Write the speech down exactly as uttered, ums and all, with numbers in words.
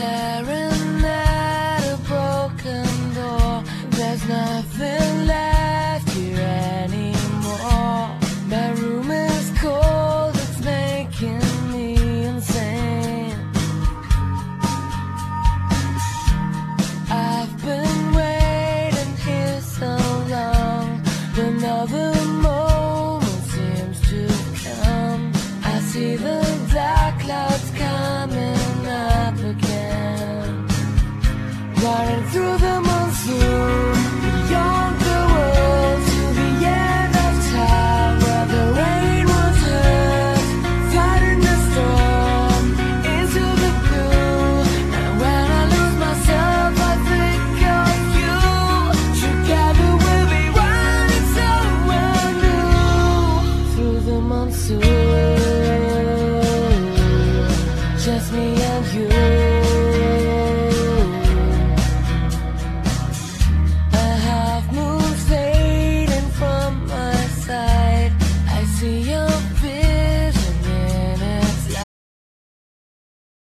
staring at a broken door. There's nothing left here anymore. My room is cold, it's making me insane. I've been waiting here so long, another moment seems to come. I see the dark clouds coming up again, running through the monsoon, beyond the world to the end of time, where the rain was heard, fighting the storm into the blue. And when I lose myself, I think of you. Together we'll be running somewhere new, through the monsoon. Just me